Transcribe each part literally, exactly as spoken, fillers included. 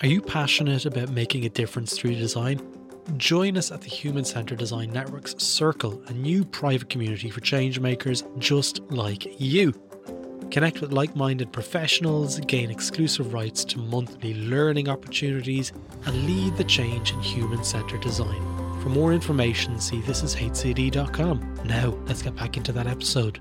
Are you passionate about making a difference through design? Join us at the Human Centred Design Network's Circle, a new private community for change makers just like you. Connect with like-minded professionals, gain exclusive rights to monthly learning opportunities, and lead the change in human-centred design. For more information, see this is H C D dot com. Now, let's get back into that episode.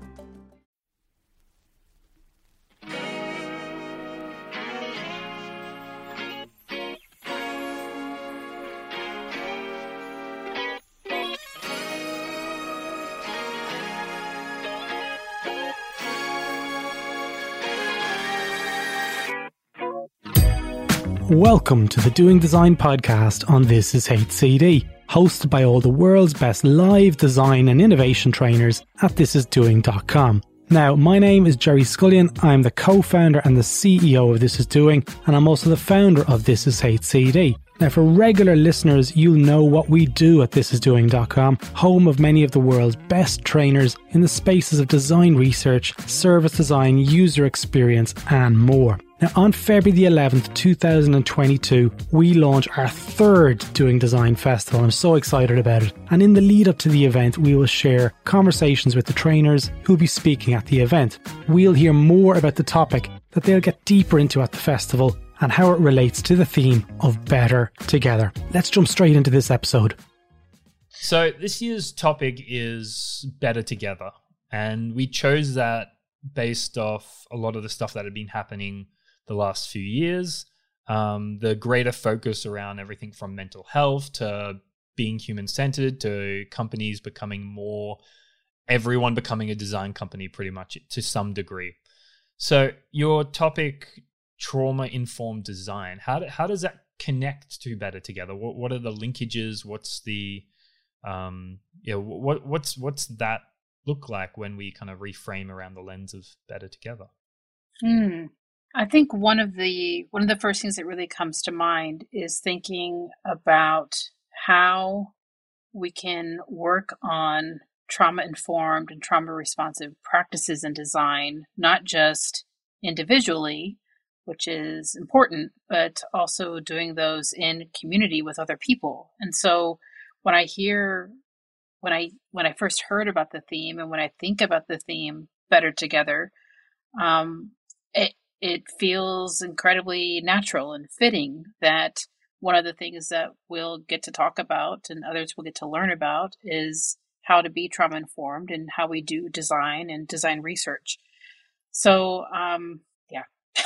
Welcome to the Doing Design podcast on This is H C D, hosted by all the world's best live design and innovation trainers at this is doing dot com. Now, my name is Jerry Scullion. I'm the co-founder and the C E O of This Is Doing, and I'm also the founder of This is H C D. Now, for regular listeners, you'll know what we do at this is doing dot com, home of many of the world's best trainers in the spaces of design research, service design, user experience, and more. Now, on February the eleventh, twenty twenty-two, we launch our third Doing Design Festival. I'm so excited about it. And in the lead up to the event, we will share conversations with the trainers who'll be speaking at the event. We'll hear more about the topic that they'll get deeper into at the festival and how it relates to the theme of Better Together. Let's jump straight into this episode. So this year's topic is Better Together. And we chose that based off a lot of the stuff that had been happening the last few years, um, the greater focus around everything from mental health to being human-centered to companies becoming more, everyone becoming a design company pretty much to some degree. So your topic, trauma-informed design, how do, how does that connect to Better Together? What what are the linkages? What's the, um, yeah, what what's what's that look like when we kind of reframe around the lens of Better Together? Hmm. I think one of the one of the first things that really comes to mind is thinking about how we can work on trauma-informed and trauma-responsive practices in design, not just individually, which is important, but also doing those in community with other people. And so when I hear, when I when I first heard about the theme and when I think about the theme Better Together, um, it It feels incredibly natural and fitting that one of the things that we'll get to talk about and others will get to learn about is how to be trauma informed and how we do design and design research. So, um, yeah.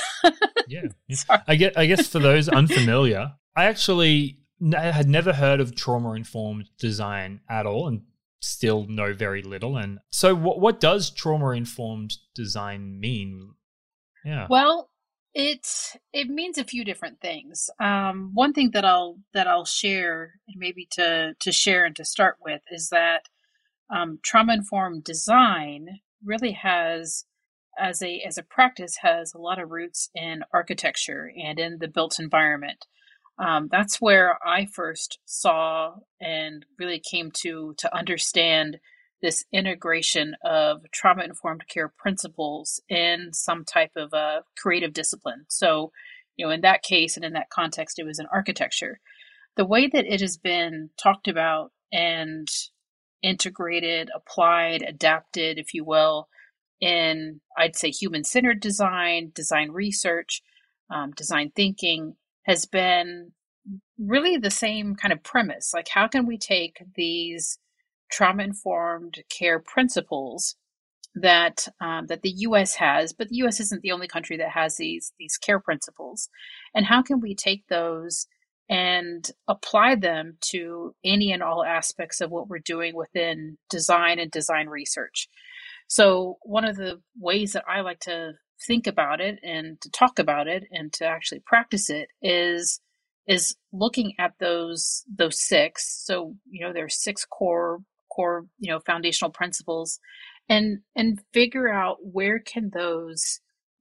yeah. yeah. I guess, I guess for those unfamiliar, I actually n- had never heard of trauma informed design at all and still know very little. And so what, what does trauma informed design mean? Yeah. Well, it it means a few different things. Um, one thing that I'll that I'll share, and maybe to to share and to start with, is that um, trauma informed design really has, as a as a practice, has a lot of roots in architecture and in the built environment. Um, that's where I first saw and really came to to understand this integration of trauma-informed care principles in some type of a creative discipline. So, you know, in that case and in that context, it was in architecture. The way that it has been talked about and integrated, applied, adapted, if you will, in, I'd say, human-centered design, design research, um, design thinking, has been really the same kind of premise. Like, how can we take these trauma-informed care principles that um, that the U S has, but the U S isn't the only country that has these these care principles, and how can we take those and apply them to any and all aspects of what we're doing within design and design research? So one of the ways that I like to think about it and to talk about it and to actually practice it is is looking at those those six. So, you know, there's six core core, you know, foundational principles, and and figure out where can those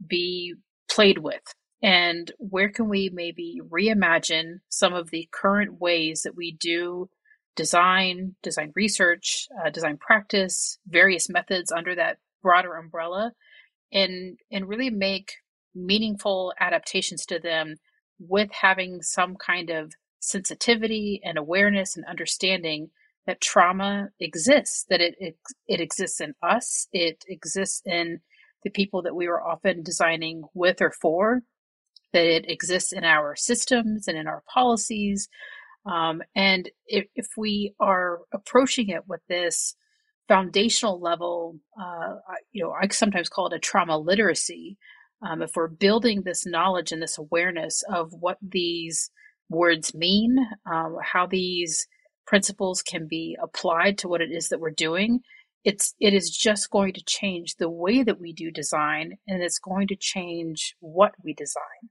be played with, and where can we maybe reimagine some of the current ways that we do design, design research, uh, design practice, various methods under that broader umbrella, and and really make meaningful adaptations to them with having some kind of sensitivity and awareness and understanding that trauma exists, that it, it it exists in us, it exists in the people that we were often designing with or for, that it exists in our systems and in our policies. Um, and if, if we are approaching it with this foundational level, uh, you know, I sometimes call it a trauma literacy. Um, if we're building this knowledge and this awareness of what these words mean, um, how these principles can be applied to what it is that we're doing, it's it is just going to change the way that we do design, and it's going to change what we design.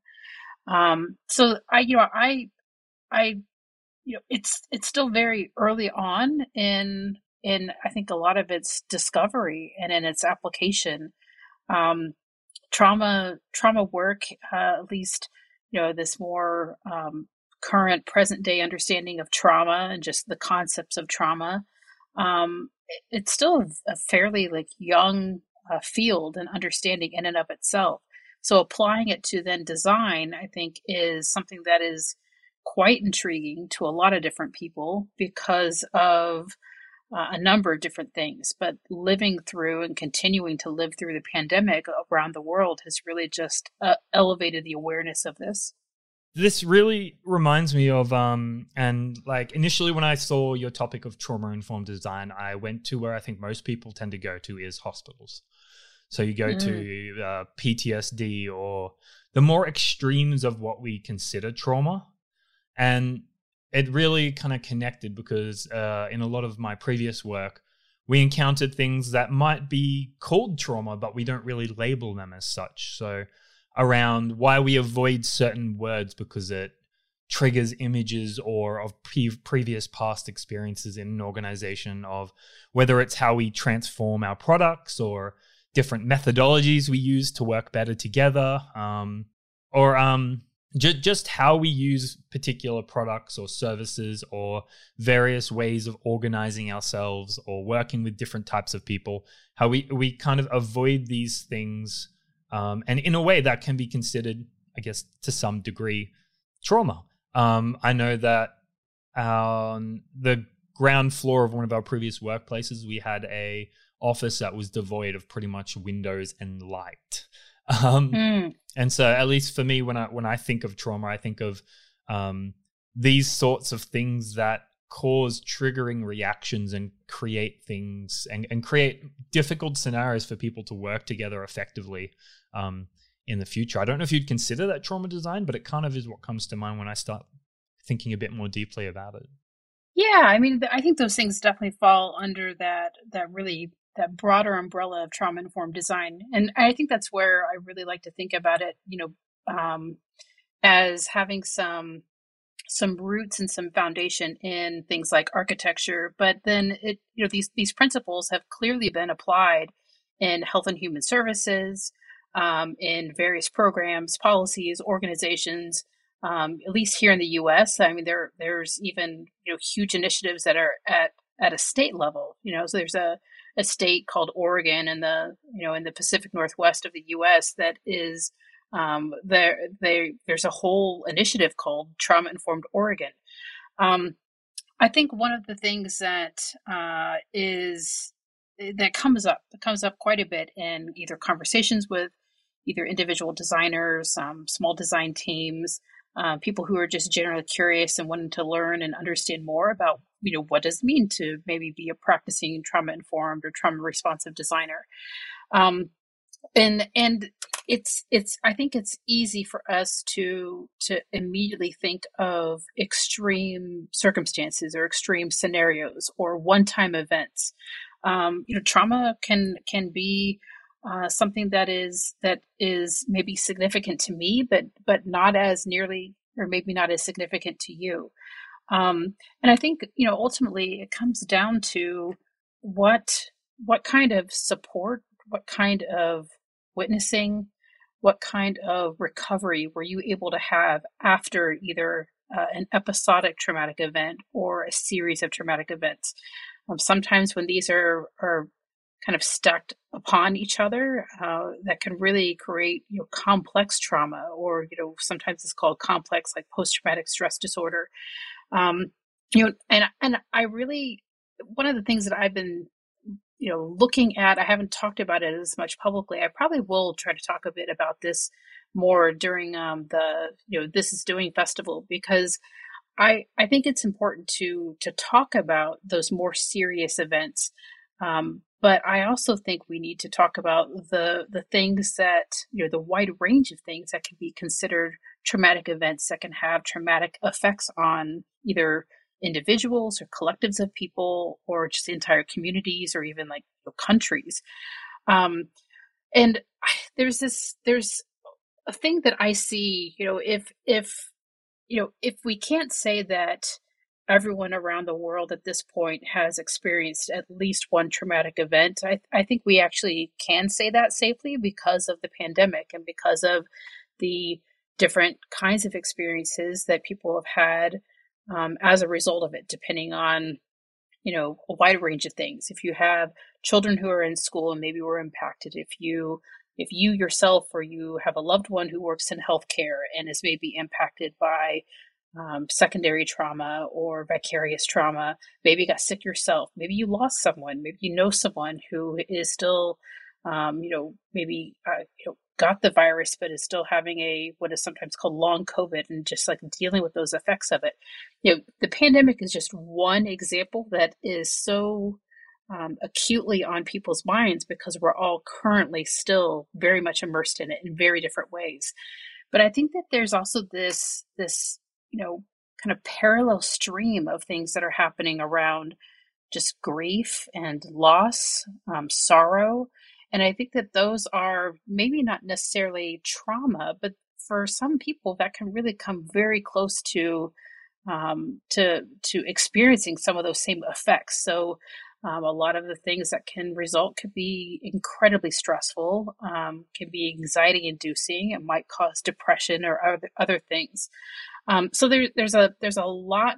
Um, so I, you know, I, I, you know, it's it's still very early on in in I think a lot of its discovery and in its application. Um, trauma trauma work, uh, at least, you know, this more um, current present day understanding of trauma and just the concepts of trauma. Um, it, it's still a, a fairly like young uh, field and understanding in and of itself. So applying it to then design, I think, is something that is quite intriguing to a lot of different people because of uh, a number of different things. But living through and continuing to live through the pandemic around the world has really just uh, elevated the awareness of this. This really reminds me of, um, and like initially when I saw your topic of trauma-informed design, I went to where I think most people tend to go to is hospitals. So you go mm. to uh, P T S D or the more extremes of what we consider trauma. And it really kind of connected because uh, in a lot of my previous work, we encountered things that might be called trauma, but we don't really label them as such. So around why we avoid certain words because it triggers images or of pre- previous past experiences in an organization, of whether it's how we transform our products or different methodologies we use to work better together, um, or um, ju- just how we use particular products or services or various ways of organizing ourselves or working with different types of people, how we, we kind of avoid these things. Um, and in a way that can be considered, I guess, to some degree, trauma. Um, I know that on the ground floor of one of our previous workplaces, we had a office that was devoid of pretty much windows and light. Um, mm. And so at least for me, when I when I think of trauma, I think of um, these sorts of things that cause triggering reactions and create things and, and create difficult scenarios for people to work together effectively um, in the future. I don't know if you'd consider that trauma design, but it kind of is what comes to mind when I start thinking a bit more deeply about it. Yeah, I mean, I think those things definitely fall under that that really that broader umbrella of trauma-informed design. And I think that's where I really like to think about it, you know, um, as having some some roots and some foundation in things like architecture, but then it, you know, these these principles have clearly been applied in health and human services, um, in various programs, policies, organizations. Um, at least here in the U S, I mean, there there's even, you know, huge initiatives that are at at a state level. You know, so there's a a state called Oregon in the you know in the Pacific Northwest of the U S that is Um, there, they, there's a whole initiative called Trauma Informed Oregon. Um, I think one of the things that uh, is that comes up that comes up quite a bit in either conversations with either individual designers, um, small design teams, uh, people who are just generally curious and wanting to learn and understand more about, you know, what does it mean to maybe be a practicing trauma informed or trauma responsive designer. Um, and and it's it's I think it's easy for us to to immediately think of extreme circumstances or extreme scenarios or one-time events. Um, you know, trauma can can be uh, something that is that is maybe significant to me, but but not as nearly or maybe not as significant to you. Um, and I think, you know, ultimately it comes down to what what kind of support, what kind of witnessing, what kind of recovery were you able to have after either uh, an episodic traumatic event or a series of traumatic events? Um, sometimes when these are, are kind of stacked upon each other uh, that can really create, you know, complex trauma, or, you know, sometimes it's called complex, like post-traumatic stress disorder. Um, you know, and, and I really, one of the things that I've been, you know, looking at, I haven't talked about it as much publicly. I probably will try to talk a bit about this more during um, the, you know, This Is Doing Festival, because I, I think it's important to, to talk about those more serious events. Um, but I also think we need to talk about the, the things that, you know, the wide range of things that can be considered traumatic events that can have traumatic effects on either individuals or collectives of people, or just entire communities, or even like, you know, countries. Um, and there's this, there's a thing that I see, you know, if, if, you know, if we can't say that everyone around the world at this point has experienced at least one traumatic event, I, I think we actually can say that safely because of the pandemic and because of the different kinds of experiences that people have had um, as a result of it, depending on, you know, a wide range of things. If you have children who are in school and maybe were impacted, if you if you yourself or you have a loved one who works in healthcare and is maybe impacted by um, secondary trauma or vicarious trauma, maybe you got sick yourself, maybe you lost someone, maybe you know someone who is still, um, you know, maybe uh, you know, got the virus but is still having a what is sometimes called long COVID, and just like dealing with those effects of it. You know, the pandemic is just one example that is so um, acutely on people's minds because we're all currently still very much immersed in it in very different ways. But I think that there's also this this you know kind of parallel stream of things that are happening around just grief and loss, um, sorrow. And I think that those are maybe not necessarily trauma, but for some people that can really come very close to um, to to experiencing some of those same effects. So um, a lot of the things that can result could be incredibly stressful, um, can be anxiety inducing. It might cause depression or other, other things. Um, so there, there's a there's a lot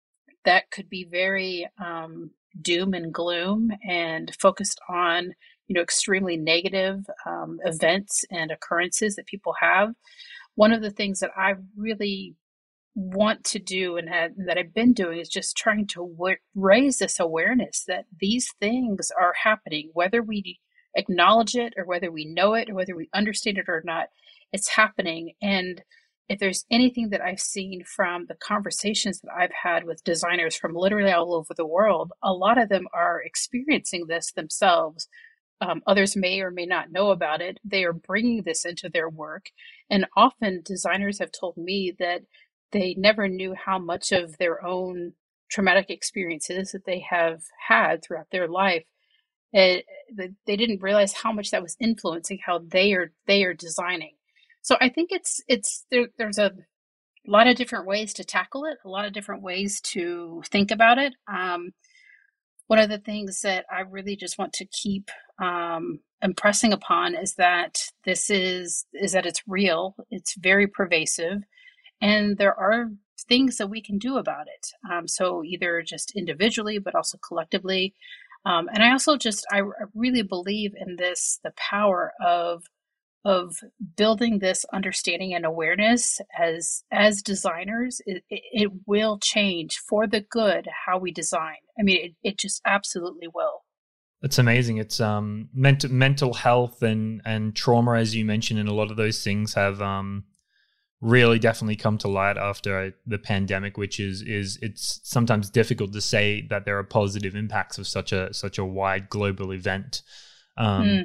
that could be very um, doom and gloom and focused on, you know, extremely negative um, events and occurrences that people have. One of the things that I really want to do and had, that I've been doing is just trying to w- raise this awareness that these things are happening, whether we acknowledge it or whether we know it or whether we understand it or not, it's happening. And if there's anything that I've seen from the conversations that I've had with designers from literally all over the world, a lot of them are experiencing this themselves. Um, others may or may not know about it. They are bringing this into their work. And often designers have told me that they never knew how much of their own traumatic experiences that they have had throughout their life, it, they didn't realize how much that was influencing how they are they are designing. So I think it's it's there, there's a lot of different ways to tackle it, a lot of different ways to think about it. Um, one of the things that I really just want to keep um, impressing upon is that this is is that it's real, it's very pervasive, and there are things that we can do about it. Um, so either just individually, but also collectively. Um, and I also just I, I really believe in this the power of of building this understanding and awareness as as designers. It, it, it will change for the good how we design. I mean, it, it just absolutely will. That's amazing. It's um mental mental health and and trauma, as you mentioned, and a lot of those things have um really definitely come to light after the pandemic, which is is it's sometimes difficult to say that there are positive impacts of such a such a wide global event. Um, mm.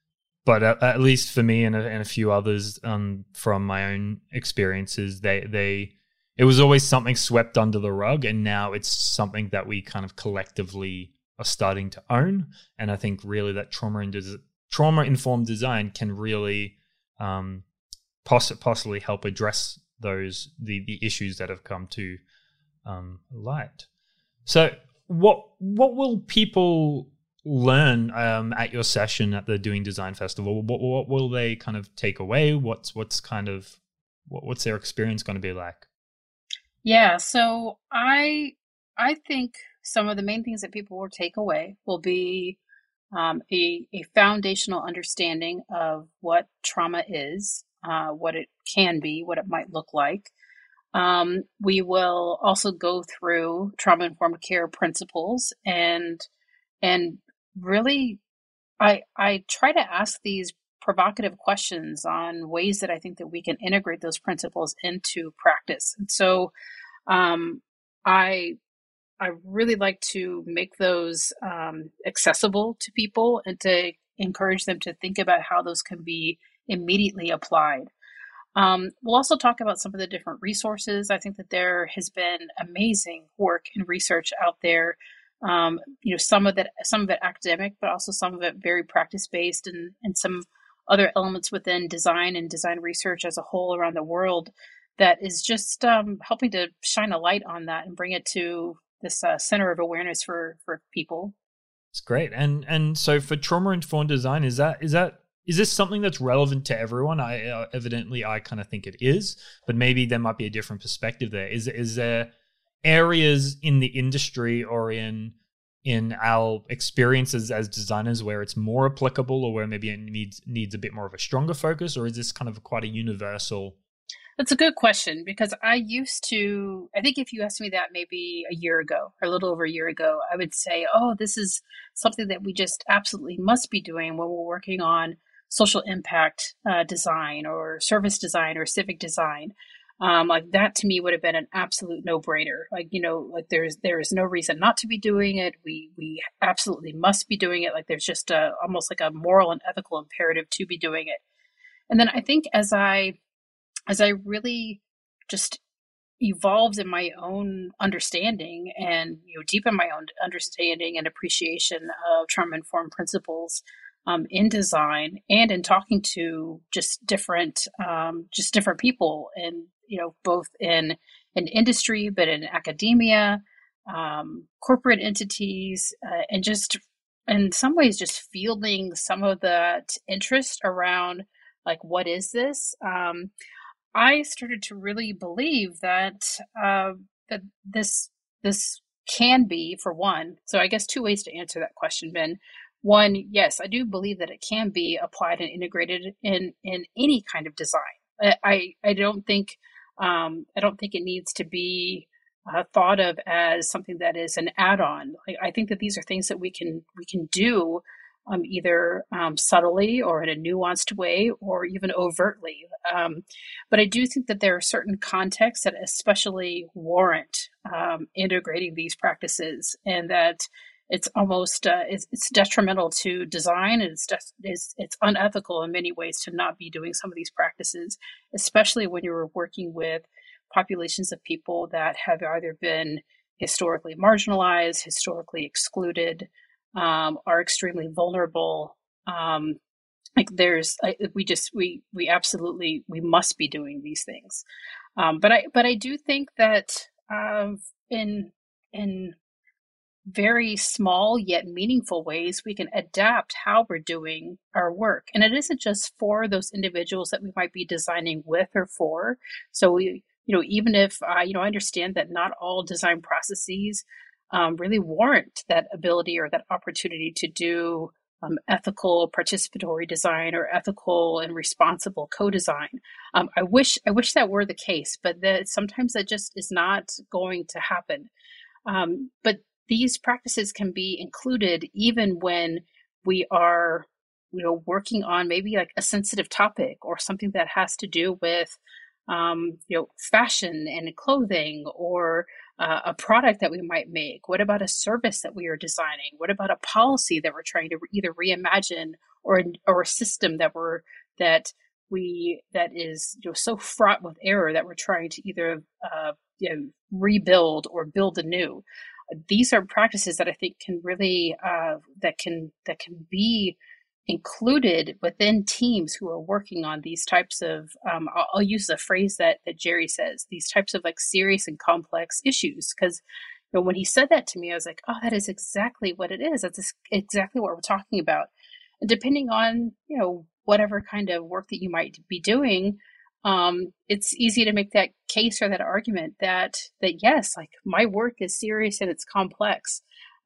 But at, at least for me and a, and a few others um, from my own experiences, they they it was always something swept under the rug, and now it's something that we kind of collectively are starting to own. And I think really that trauma and des- trauma informed design can really um, poss- possibly help address those the the issues that have come to um, light. So what what will people learn um, at your session at the Doing Design Festival? What, what will they kind of take away? What's what's kind of what, what's their experience going to be like? Yeah, so I I think some of the main things that people will take away will be um, a, a foundational understanding of what trauma is, uh, what it can be, what it might look like. Um, we will also go through trauma-informed care principles, and and really, I I try to ask these provocative questions on ways that I think that we can integrate those principles into practice. And so, um, I I really like to make those um, accessible to people and to encourage them to think about how those can be immediately applied. Um, we'll also talk about some of the different resources. I think that there has been amazing work and research out there. Um, you know, some of that, some of it academic, but also some of it very practice based, and and some other elements within design and design research as a whole around the world that is just um, helping to shine a light on that and bring it to this uh, center of awareness for for people. It's great. And and so for trauma informed design, is that is that Is this something that's relevant to everyone? I uh, evidently I kind of think it is, but maybe there might be a different perspective there. Is is there areas in the industry or in in our experiences as designers where it's more applicable, or where maybe it needs needs a bit more of a stronger focus, or is this kind of quite a universal? That's a good question, because I used to, I think if you asked me that maybe a year ago or a little over a year ago, I would say, oh, this is something that we just absolutely must be doing when we're working on social impact uh, design or service design or civic design. Um, like that to me would have been an absolute no-brainer. Like, you know, like there's there is no reason not to be doing it. We we absolutely must be doing it. Like there's just a almost like a moral and ethical imperative to be doing it. And then I think as I as I really just evolved in my own understanding and, you know, deepen my own understanding and appreciation of trauma-informed principles um, in design, and in talking to just different, um, just different people, and, you know, both in in industry, but in academia, um, corporate entities, uh, and just in some ways just fielding some of that interest around, like, what is this? Um, I started to really believe that uh, that this this can be, for one. So I guess two ways to answer that question, Ben. One, yes, I do believe that it can be applied and integrated in in any kind of design. I I, I don't think um, I don't think it needs to be uh, thought of as something that is an add-on. I, I think that these are things that we can we can do. Um, either um, subtly or in a nuanced way, or even overtly. Um, but I do think that there are certain contexts that especially warrant um, integrating these practices, and that it's almost uh, it's, it's detrimental to design, and it's, just, it's it's unethical in many ways to not be doing some of these practices, especially when you're working with populations of people that have either been historically marginalized, historically excluded, um, are extremely vulnerable. Um, like there's, I, we just, we, we absolutely, we must be doing these things. Um, but I, but I do think that, um, in, in very small yet meaningful ways, we can adapt how we're doing our work. And it isn't just for those individuals that we might be designing with or for. So we, you know, even if, uh, you know, I understand that not all design processes Um, really warrant that ability or that opportunity to do um, ethical participatory design or ethical and responsible co-design. Um, I wish I wish that were the case, but that sometimes that just is not going to happen. Um, but these practices can be included even when we are, you know, working on maybe like a sensitive topic or something that has to do with, um, you know, fashion and clothing, or uh, a product that we might make. What about a service that we are designing? What about a policy that we're trying to re- either reimagine, or or a system that we're that we that is, you know, so fraught with error that we're trying to either uh, you know, rebuild or build anew? These are practices that I think can really uh, that can that can be included within teams who are working on these types of, um, I'll, I'll use the phrase that, that Jerry says, these types of like serious and complex issues. Because, you know, when he said that to me, I was like, oh, that is exactly what it is. That's exactly what we're talking about. And depending on, you know, whatever kind of work that you might be doing, um, it's easy to make that case or that argument that, that yes, like my work is serious and it's complex.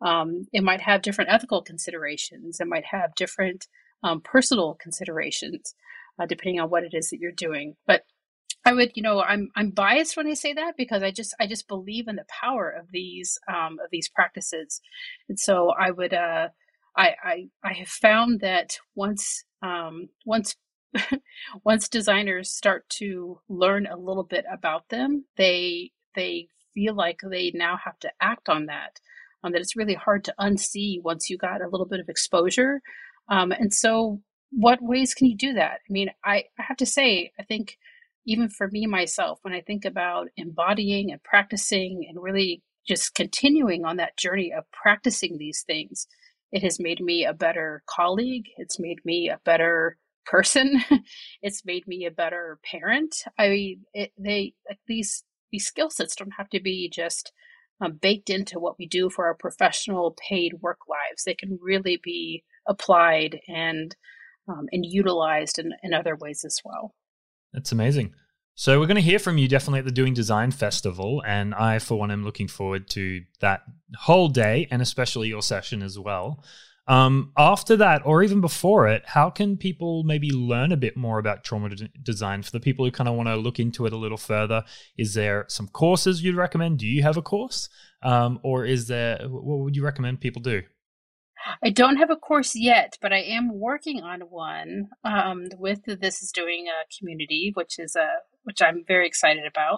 Um, it might have different ethical considerations. It might have different um, personal considerations, uh, depending on what it is that you're doing. But I would, you know, I'm I'm biased when I say that because I just I just believe in the power of these um, of these practices, and so I would uh, I, I I have found that once um, once once designers start to learn a little bit about them, they they feel like they now have to act on that. Um, that it's really hard to unsee once you got a little bit of exposure, um, and so what ways can you do that? I mean, I, I have to say, I think. Even for me, myself, when I think about embodying and practicing and really just continuing on that journey of practicing these things, it has made me a better colleague. It's made me a better person. It's made me a better parent. I mean, it, they like these these skill sets don't have to be just um, baked into what we do for our professional paid work lives. They can really be applied and um, and utilized in, in other ways as well. That's amazing. So we're going to hear from you definitely at the Doing Design Festival. And I, for one, am looking forward to that whole day and especially your session as well. Um, after that, or even before it, how can people maybe learn a bit more about trauma de- design for the people who kind of want to look into it a little further? Is there some courses you'd recommend? Do you have a course? Um, or is there, what would you recommend people do? I don't have a course yet, but I am working on one um, with the This Is Doing a community, which is a which I'm very excited about.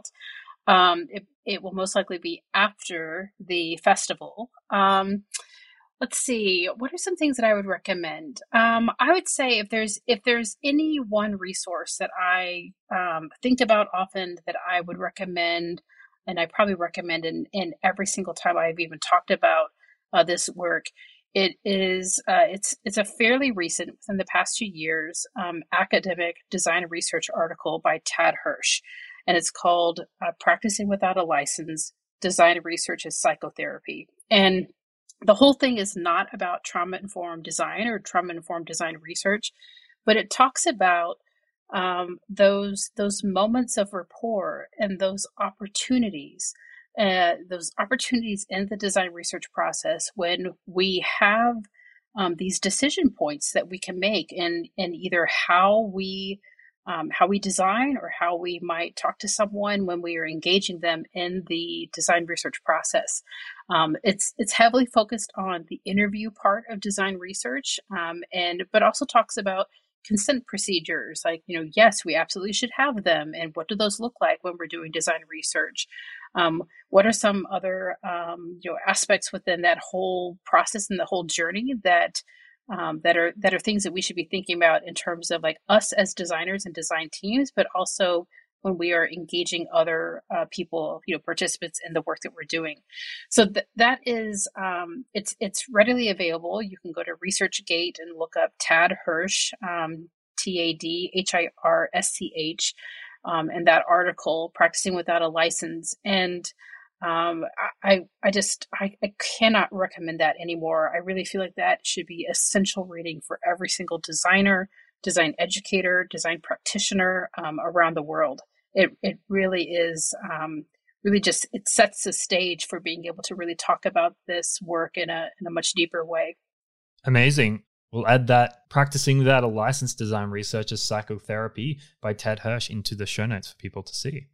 Um, it, it will most likely be after the festival. Um, let's see, what are some things that I would recommend? Um, I would say if there's if there's any one resource that I um, think about often that I would recommend, and I probably recommend in, in every single time I've even talked about uh, this work. It is uh, it's it's a fairly recent, within the past few years, um, academic design research article by Tad Hirsch, and it's called uh, "Practicing Without a License: Design Research as Psychotherapy." And the whole thing is not about trauma-informed design or trauma-informed design research, but it talks about um, those those moments of rapport and those opportunities. Uh, those opportunities in the design research process when we have um, these decision points that we can make in, in either how we um, how we design or how we might talk to someone when we are engaging them in the design research process. Um, it's it's heavily focused on the interview part of design research, um, and but also talks about consent procedures, like, you know, yes, we absolutely should have them. And what do those look like when we're doing design research? Um, what are some other, um, you know, aspects within that whole process and the whole journey that, um, that are, that are things that we should be thinking about in terms of like us as designers and design teams, but also when we are engaging other uh, people, you know, participants in the work that we're doing. So th- that is, um, it's it's readily available. You can go to ResearchGate and look up Tad Hirsch, um, T A D H I R S C H, um, and that article, Practicing Without a License. And um, I, I just, I, I cannot recommend that anymore. I really feel like that should be essential reading for every single designer, design educator, design practitioner um, around the world. It it really is um, really just, it sets the stage for being able to really talk about this work in a in a much deeper way. Amazing. We'll add that Practicing Without a License: Design Research as Psychotherapy by Tad Hirsch into the show notes for people to see.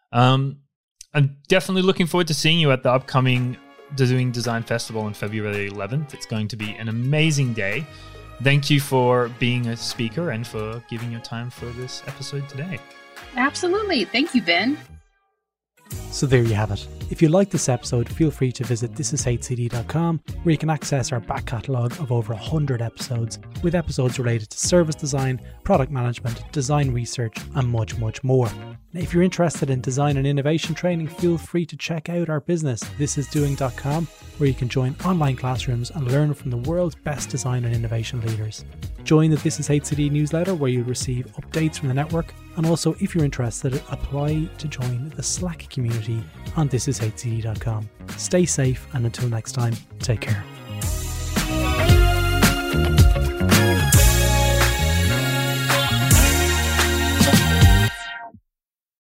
Um, I'm definitely looking forward to seeing you at the upcoming Doing Design Festival on February eleventh. It's going to be an amazing day. Thank you for being a speaker and for giving your time for this episode today. Absolutely. Thank you, Ben. So there you have it. If you like this episode, feel free to visit this is hate c d dot com, where you can access our back catalogue of over one hundred episodes, with episodes related to service design, product management, design research, and much, much more. Now, if you're interested in design and innovation training, feel free to check out our business, this is doing dot com, where you can join online classrooms and learn from the world's best design and innovation leaders. Join the This Is H C D newsletter, where you'll receive updates from the network, and also, if you're interested, apply to join the Slack community on this is hate c d dot com. Stay safe, and until next time, take care.